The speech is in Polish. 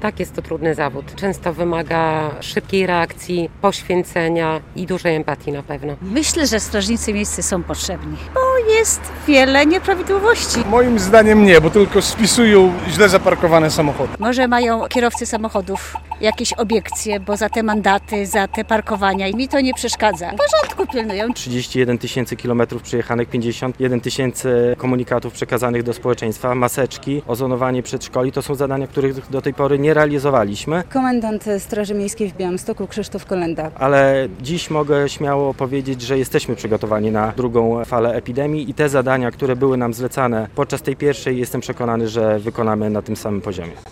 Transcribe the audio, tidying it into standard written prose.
Tak, jest to trudny zawód. Często wymaga szybkiej reakcji, poświęcenia i dużej empatii na pewno. Myślę, że strażnicy miejscy są potrzebni, bo jest wiele nieprawidłowości. Moim zdaniem nie, bo tylko spisują źle zaparkowane samochody. Może mają kierowcy samochodów jakieś obiekcje, bo za te mandaty, za te parkowania i mi to nie przeszkadza. W porządku pilnują. 31 tysięcy kilometrów przejechanych, 51 tysięcy komunikatów przekazanych do społeczeństwa, maseczki, ozonowanie przedszkoli. To są zadania, których do tej pory nie realizowaliśmy. Komendant Straży Miejskiej w Białymstoku Krzysztof Kolenda. Ale dziś mogę śmiało powiedzieć, że jesteśmy przygotowani na drugą falę epidemii i te zadania, które były nam zlecane podczas tej pierwszej, jestem przekonany, że wykonamy na tym samym poziomie.